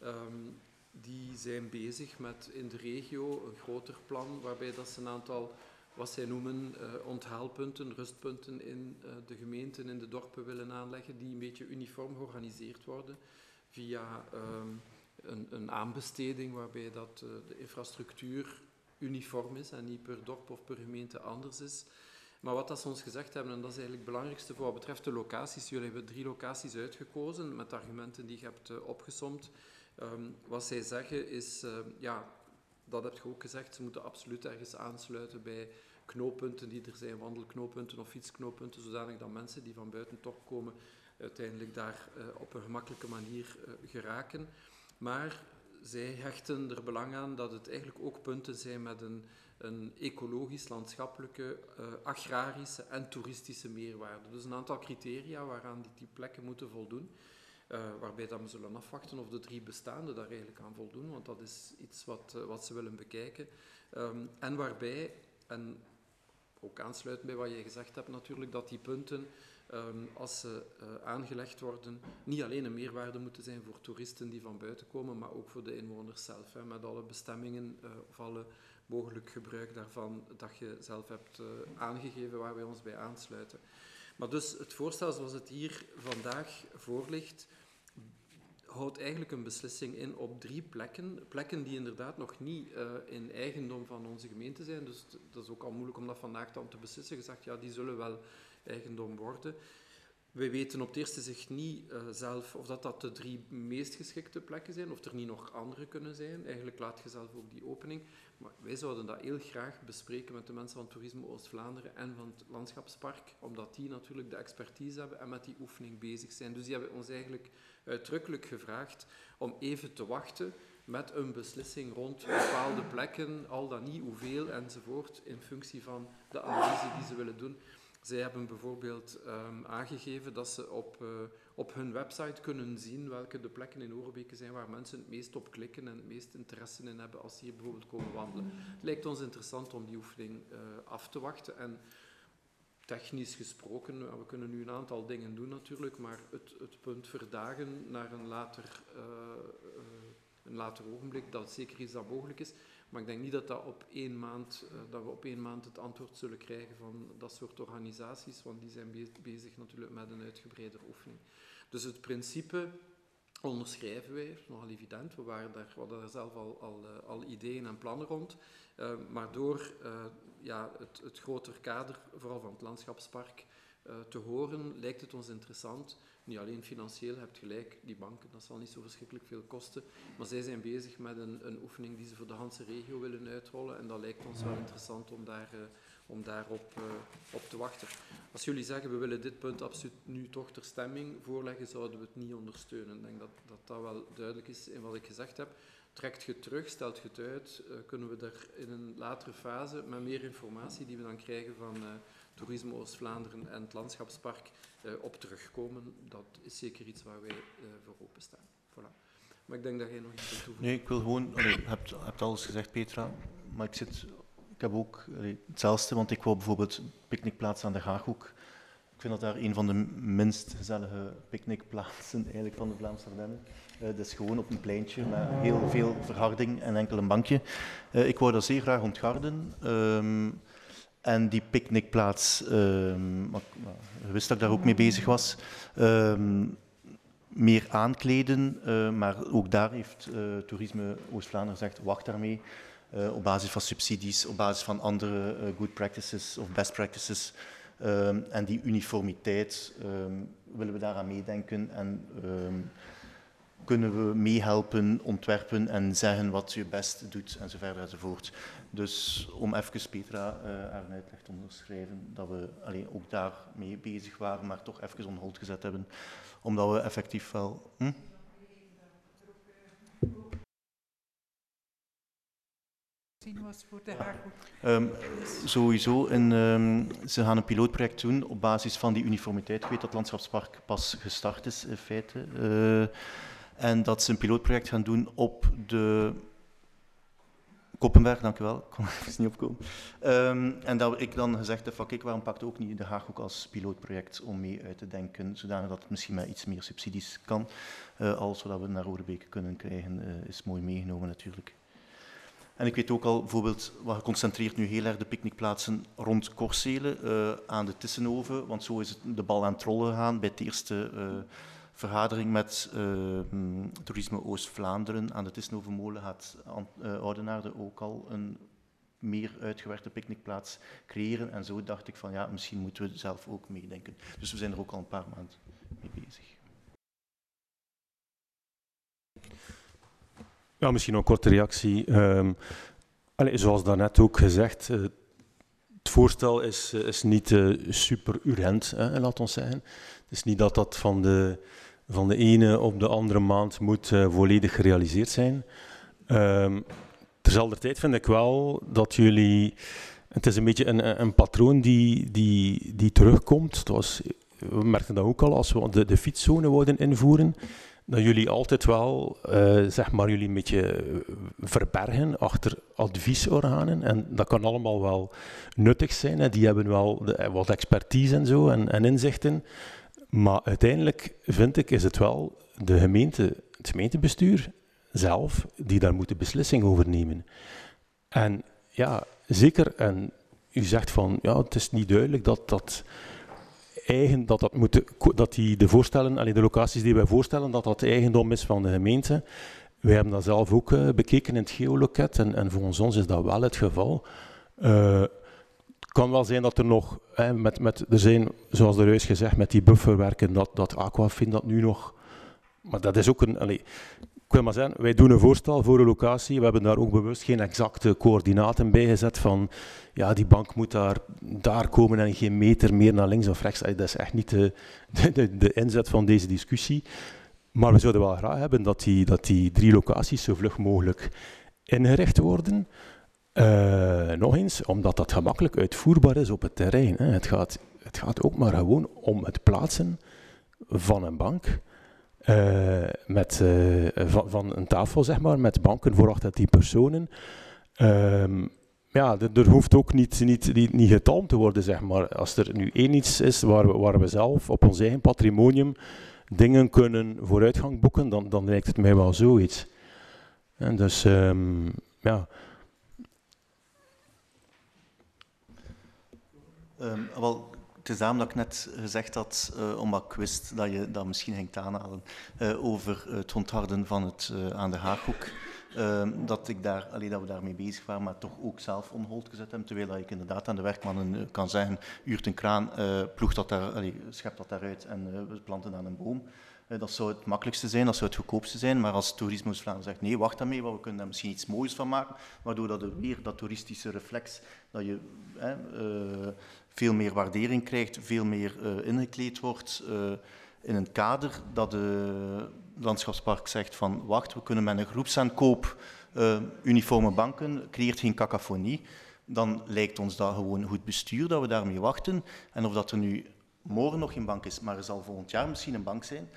die zijn bezig met in de regio een groter plan, waarbij dat ze een aantal, wat zij noemen, onthaalpunten, rustpunten in de gemeenten, in de dorpen willen aanleggen, die een beetje uniform georganiseerd worden via een aanbesteding, waarbij dat de infrastructuur uniform is en niet per dorp of per gemeente anders is. Maar wat dat ze ons gezegd hebben, en dat is eigenlijk het belangrijkste voor wat betreft de locaties, jullie hebben 3 locaties uitgekozen met argumenten die je hebt opgesomd. Wat zij zeggen is, ja, dat heb je ook gezegd, ze moeten absoluut ergens aansluiten bij knooppunten die er zijn, wandelknooppunten of fietsknooppunten, zodanig dat mensen die van buiten toch komen, uiteindelijk daar op een gemakkelijke manier geraken. Maar zij hechten er belang aan dat het eigenlijk ook punten zijn met een ecologisch, landschappelijke, agrarische en toeristische meerwaarde. Dus een aantal criteria waaraan die plekken moeten voldoen, waarbij dan we zullen afwachten of de 3 bestaande daar eigenlijk aan voldoen, want dat is iets wat ze willen bekijken. En waarbij, en ook aansluitend bij wat jij gezegd hebt natuurlijk, dat die punten, als ze aangelegd worden, niet alleen een meerwaarde moeten zijn voor toeristen die van buiten komen, maar ook voor de inwoners zelf, hè, met alle bestemmingen of alle mogelijk gebruik daarvan dat je zelf hebt aangegeven waar wij ons bij aansluiten. Maar dus het voorstel zoals het hier vandaag voor ligt, houdt eigenlijk een beslissing in op 3 plekken. Plekken die inderdaad nog niet in eigendom van onze gemeente zijn. Dus dat is ook al moeilijk om dat vandaag dan te beslissen. Gezegd, ja, die zullen wel eigendom worden. We weten op het eerste zicht niet zelf of dat de 3 meest geschikte plekken zijn, of er niet nog andere kunnen zijn. Eigenlijk laat je zelf ook die opening. Maar wij zouden dat heel graag bespreken met de mensen van Toerisme Oost-Vlaanderen en van het Landschapspark, omdat die natuurlijk de expertise hebben en met die oefening bezig zijn. Dus die hebben ons eigenlijk uitdrukkelijk gevraagd om even te wachten met een beslissing rond bepaalde plekken, al dan niet hoeveel enzovoort, in functie van de analyse die ze willen doen. Zij hebben bijvoorbeeld aangegeven dat ze op hun website kunnen zien welke de plekken in Horebeke zijn waar mensen het meest op klikken en het meest interesse in hebben als ze hier bijvoorbeeld komen wandelen. Het lijkt ons interessant om die oefening af te wachten. En technisch gesproken, we kunnen nu een aantal dingen doen natuurlijk, maar het punt verdagen naar een later ogenblik, dat is zeker iets dat mogelijk is. Maar ik denk niet dat we op 1 maand het antwoord zullen krijgen van dat soort organisaties, want die zijn bezig natuurlijk met een uitgebreide oefening. Dus het principe onderschrijven wij, nogal evident. We hadden daar zelf al ideeën en plannen rond. Maar door het groter kader, vooral van het Landschapspark, te horen, lijkt het ons interessant. Niet alleen financieel, je hebt gelijk, die banken, dat zal niet zo verschrikkelijk veel kosten. Maar zij zijn bezig met een oefening die ze voor de hele regio willen uitrollen. En dat lijkt ons wel interessant om daarop op te wachten. Als jullie zeggen, we willen dit punt absoluut nu toch ter stemming voorleggen, zouden we het niet ondersteunen. Ik denk dat wel duidelijk is in wat ik gezegd heb. Trekt je terug, stelt je het uit, kunnen we er in een latere fase, met meer informatie die we dan krijgen van Toerisme Oost-Vlaanderen en het Landschapspark, op terugkomen. Dat is zeker iets waar wij voor openstaan. Voilà. Maar ik denk dat jij nog iets wilt toevoegen. Nee, ik wil gewoon... je hebt alles gezegd, Petra, maar ik heb ook hetzelfde, want ik wou bijvoorbeeld picknickplaats aan de Haaghoek. Ik vind dat daar een van de minst gezellige picknickplaatsen eigenlijk van de Vlaamse Ardennen. Dat is gewoon op een pleintje met heel veel verharding en enkel een bankje. Ik wou dat zeer graag ontgarden. En die picknickplaats, je wist dat ik daar ook mee bezig was, meer aankleden. Maar ook daar heeft Toerisme Oost-Vlaanderen gezegd, wacht daarmee. Op basis van subsidies, op basis van andere good practices of best practices. En die uniformiteit willen we daaraan meedenken en kunnen we meehelpen, ontwerpen en zeggen wat je best doet en zo verder enzovoort. Dus om even Petra haar uitleg te onderschrijven, dat we ook daar mee bezig waren, maar toch even on hold gezet hebben, omdat we effectief wel... Was voor de Haaghoek. Sowieso, ze gaan een pilootproject doen op basis van die uniformiteit. Ik weet dat het Landschapspark pas gestart is, in feite. En dat ze een pilootproject gaan doen op de... Koppenberg, dank u wel. Ik kon er even niet opkomen. En dat ik dan gezegd heb van, kijk, waarom pakt ook niet de Haaghoek als pilootproject om mee uit te denken, zodanig dat het misschien met iets meer subsidies kan. Alles wat we naar Horebeke kunnen krijgen, is mooi meegenomen natuurlijk. En ik weet ook al, bijvoorbeeld, wat geconcentreerd nu heel erg de picknickplaatsen rond Corsele aan de Tissenhoven, want zo is het de bal aan het rollen gegaan bij de eerste vergadering met Toerisme Oost-Vlaanderen. Aan de Tissenhovenmolen gaat Oudenaarde ook al een meer uitgewerkte picknickplaats creëren. En zo dacht ik van, ja, misschien moeten we zelf ook meedenken. Dus we zijn er ook al een paar maanden mee bezig. Ja, misschien nog een korte reactie. Zoals daarnet ook gezegd, het voorstel is niet super urgent, laat ons zeggen. Het is niet dat dat van de ene op de andere maand moet volledig gerealiseerd zijn. Terzelfdertijd vind ik wel dat jullie... Het is een beetje een patroon die terugkomt. We merkten dat ook al als we de fietszone wouden invoeren. Dat jullie altijd wel, jullie een beetje verbergen achter adviesorganen. En dat kan allemaal wel nuttig zijn. Hè. Die hebben wel wat expertise en zo en inzichten. Maar uiteindelijk, vind ik, is het wel de gemeente, het gemeentebestuur zelf die daar moet de beslissing over nemen. En ja, zeker, en u zegt van, ja, het is niet duidelijk dat dat de voorstellen, de locaties die wij voorstellen, dat eigendom is van de gemeente. Wij hebben dat zelf ook bekeken in het geoloket en volgens ons is dat wel het geval. Het kan wel zijn dat er nog, er zijn, zoals er juist gezegd, met die bufferwerken, dat Aquafin dat nu nog... Maar dat is ook ik wil maar zeggen, wij doen een voorstel voor een locatie. We hebben daar ook bewust geen exacte coördinaten bij gezet van ja, die bank moet daar komen en geen meter meer naar links of rechts. Dat is echt niet de inzet van deze discussie. Maar we zouden wel graag hebben dat die 3 locaties zo vlug mogelijk ingericht worden. Nog eens, omdat dat gemakkelijk uitvoerbaar is op het terrein. Hè. Het gaat ook maar gewoon om het plaatsen van een bank. Van een tafel, zeg maar, met banken voor 8 à 10 personen. Er hoeft ook niet getalmd te worden, zeg maar. Als er nu één iets is waar we zelf op ons eigen patrimonium dingen kunnen vooruitgang boeken, dan lijkt het mij wel zoiets. En dus, ja... Wel, het is daarom dat ik net gezegd had, omdat ik wist dat je dat misschien ging aanhalen, over het ontharden van het aan de Haaghoek, dat we daarmee bezig waren, maar toch ook zelf on hold gezet hebben, terwijl ik inderdaad aan de werkmannen kan zeggen, uurt een kraan, ploegt dat schept dat daaruit en we planten aan een boom. Dat zou het makkelijkste zijn, dat zou het goedkoopste zijn, maar als Toerisme Oost-Vlaanderen zegt nee, wacht daarmee, want we kunnen daar misschien iets moois van maken, waardoor dat weer dat toeristische reflex, dat je veel meer waardering krijgt, veel meer ingekleed wordt in een kader dat het landschapspark zegt van wacht, we kunnen met een groepsaankoop uniforme banken, creëert geen cacophonie, dan lijkt ons dat gewoon goed bestuur, dat we daarmee wachten. En of dat er nu morgen nog geen bank is, maar er zal volgend jaar misschien een bank zijn,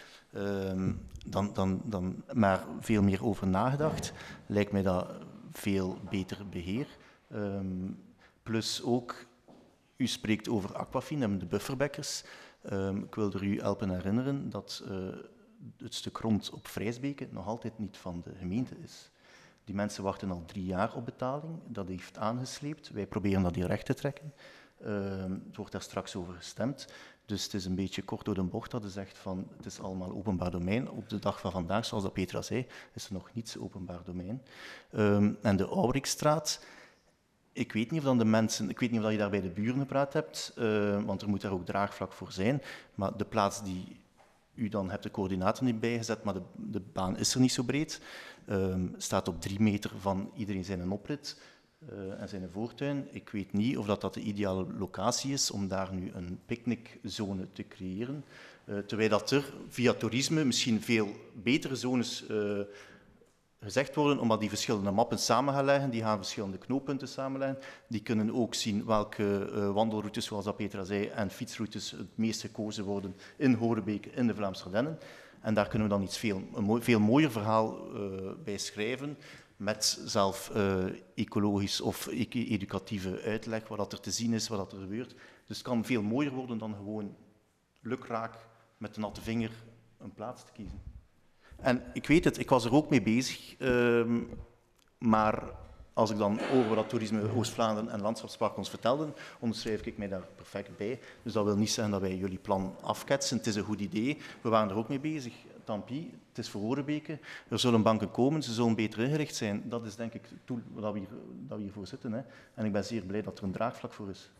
dan maar veel meer over nagedacht, lijkt mij dat veel beter beheer. Plus ook, u spreekt over Aquafin en de bufferbekkers. Ik wil er u helpen herinneren dat het stuk grond op Vrijsbeke nog altijd niet van de gemeente is. Die mensen wachten al 3 jaar op betaling, dat heeft aangesleept. Wij proberen dat hier recht te trekken. Het wordt daar straks over gestemd. Dus het is een beetje kort door de bocht dat je zegt van het is allemaal openbaar domein. Op de dag van vandaag, zoals dat Petra zei, is er nog niets openbaar domein. En de Aurikstraat, ik weet niet of je daar bij de buren gepraat hebt, want er moet daar ook draagvlak voor zijn. Maar de plaats die u dan hebt de coördinaten niet bijgezet, maar de baan is er niet zo breed, staat op 3 meter van iedereen zijn oprit. En zijn voortuin. Ik weet niet of dat de ideale locatie is om daar nu een picknickzone te creëren. Terwijl dat er via toerisme misschien veel betere zones gezegd worden, omdat die verschillende mappen samen gaan leggen, die gaan verschillende knooppunten samenleggen. Die kunnen ook zien welke wandelroutes, zoals dat Petra zei, en fietsroutes het meest gekozen worden in Horebeke, in de Vlaamse Ardennen. En daar kunnen we dan een veel mooier verhaal bij schrijven, met zelf ecologisch of educatieve uitleg, wat dat er te zien is, wat dat er gebeurt. Dus het kan veel mooier worden dan gewoon lukraak met de natte vinger een plaats te kiezen. En ik weet het, ik was er ook mee bezig, maar als ik dan over wat Toerisme Oost-Vlaanderen en Landschapspark ons vertelden, onderschrijf ik mij daar perfect bij. Dus dat wil niet zeggen dat wij jullie plan afketsen. Het is een goed idee, we waren er ook mee bezig. Tant pis, het is voor Horebeke. Er zullen banken komen, ze zullen beter ingericht zijn. Dat is denk ik het doel dat we hiervoor zitten. Hè. En ik ben zeer blij dat er een draagvlak voor is.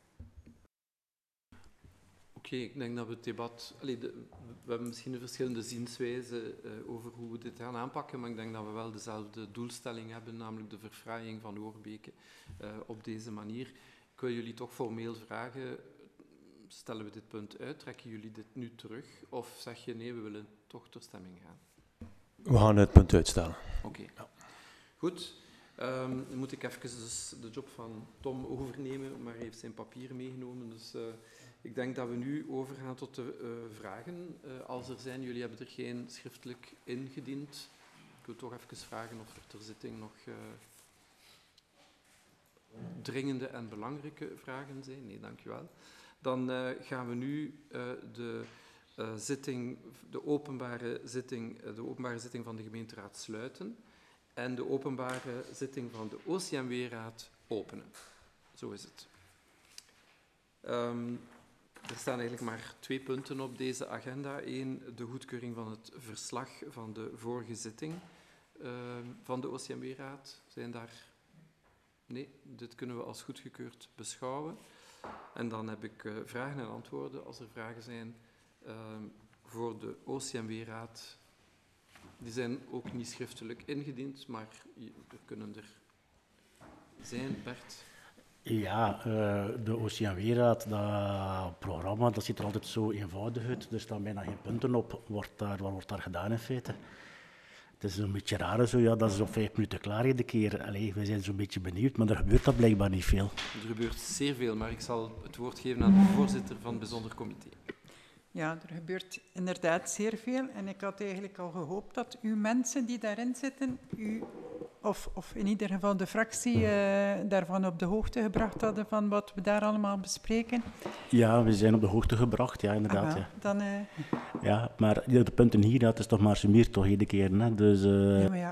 Oké, ik denk dat we het debat... we hebben misschien een verschillende zienswijzen over hoe we dit gaan aanpakken, maar ik denk dat we wel dezelfde doelstelling hebben, namelijk de verfraaiing van Horebeke op deze manier. Ik wil jullie toch formeel vragen, stellen we dit punt uit, trekken jullie dit nu terug, of zeg je nee, we willen toch ter stemming gaan? We gaan het punt uitstellen. Oké. Ja. Goed. Dan moet ik even dus de job van Tom overnemen, maar hij heeft zijn papieren meegenomen, dus... Ik denk dat we nu overgaan tot de vragen. Als er zijn, jullie hebben er geen schriftelijk ingediend. Ik wil toch even vragen of er ter zitting nog dringende en belangrijke vragen zijn. Nee, dankjewel. Dan gaan we nu de openbare zitting van de gemeenteraad sluiten en de openbare zitting van de OCMW-raad openen. Zo is het. Er staan eigenlijk maar 2 punten op deze agenda. 1, de goedkeuring van het verslag van de vorige zitting van de OCMW-raad. Zijn daar... Nee, dit kunnen we als goedgekeurd beschouwen. En dan heb ik vragen en antwoorden. Als er vragen zijn voor de OCMW-raad. Die zijn ook niet schriftelijk ingediend, maar er kunnen er zijn. Bert? Ja, de OCMW-raad, dat programma, dat ziet er altijd zo eenvoudig uit. Er staan bijna geen punten op. Wat wordt daar gedaan in feite? Het is een beetje raar zo, ja, dat is op 5 minuten klaar iedere keer. Allee, we zijn zo'n beetje benieuwd, maar er gebeurt dat blijkbaar niet veel. Er gebeurt zeer veel, maar ik zal het woord geven aan de voorzitter van het bijzonder comité. Ja, er gebeurt inderdaad zeer veel. En ik had eigenlijk al gehoopt dat uw mensen die daarin zitten, of in ieder geval de fractie, daarvan op de hoogte gebracht hadden van wat we daar allemaal bespreken. Ja, we zijn op de hoogte gebracht, ja, inderdaad. Ja. Dan, ja, maar de punten hier, dat is toch maar sumier toch iedere keer. Hè? Dus, ja, maar ja,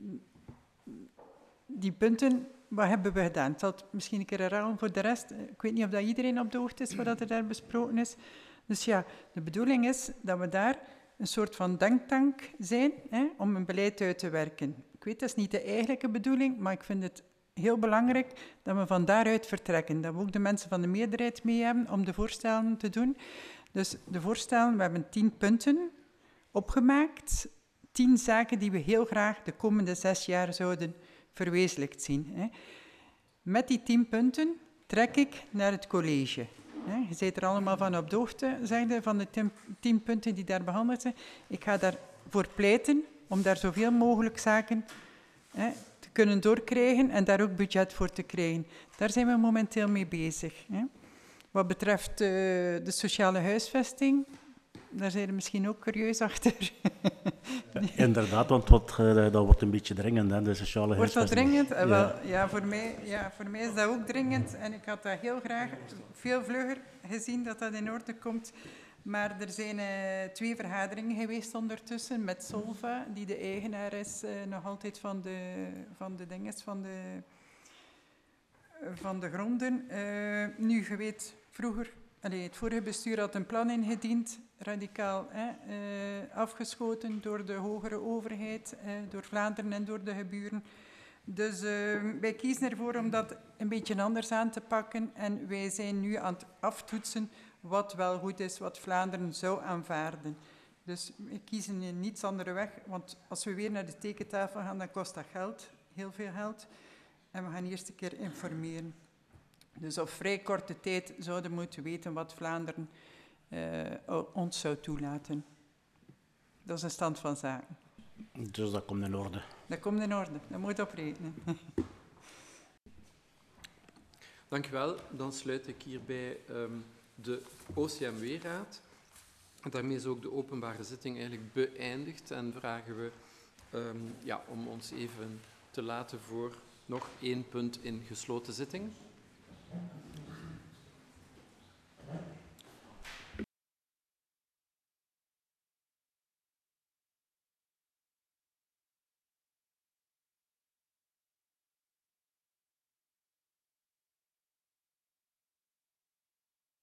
die punten, wat hebben we gedaan? Het zal het misschien een keer herhalen voor de rest. Ik weet niet of dat iedereen op de hoogte is wat er daar besproken is. Dus ja, de bedoeling is dat we daar een soort van denktank zijn, om een beleid uit te werken. Ik weet, dat is niet de eigenlijke bedoeling, maar ik vind het heel belangrijk dat we van daaruit vertrekken. Dat we ook de mensen van de meerderheid mee hebben om de voorstellen te doen. Dus de voorstellen, we hebben 10 punten opgemaakt. 10 zaken die we heel graag de komende 6 jaar zouden verwezenlijkt zien. Met die 10 punten trek ik naar het college. Je zit er allemaal van op de hoogte, van de 10 punten die daar behandeld zijn. Ik ga daarvoor pleiten om daar zoveel mogelijk zaken te kunnen doorkrijgen en daar ook budget voor te krijgen. Daar zijn we momenteel mee bezig. Wat betreft de sociale huisvesting, daar zijn we misschien ook curieus achter. Inderdaad, want dat wordt een beetje dringend, hè, de sociale huisvesting. Wordt dat dringend? Ja. Voor mij is dat ook dringend en ik had dat heel graag veel vlugger gezien dat dat in orde komt. Maar er zijn 2 vergaderingen geweest ondertussen met Solva, die de eigenaar is nog altijd van de gronden. Nu, je weet, het vorige bestuur had een plan ingediend, radicaal afgeschoten door de hogere overheid, door Vlaanderen en door de geburen. Dus wij kiezen ervoor om dat een beetje anders aan te pakken en wij zijn nu aan het aftoetsen wat wel goed is, wat Vlaanderen zou aanvaarden. Dus we kiezen een niets andere weg, want als we weer naar de tekentafel gaan, dan kost dat geld, heel veel geld. En we gaan eerst een keer informeren. Dus op vrij korte tijd zouden we moeten weten wat Vlaanderen ons zou toelaten. Dat is een stand van zaken. Dus dat komt in orde. Dat komt in orde, dat moet op rekenen. Dank u wel. Dan sluit ik hierbij de OCMW-raad. Daarmee is ook de openbare zitting eigenlijk beëindigd en vragen we om ons even te laten voor nog 1 punt in gesloten zitting.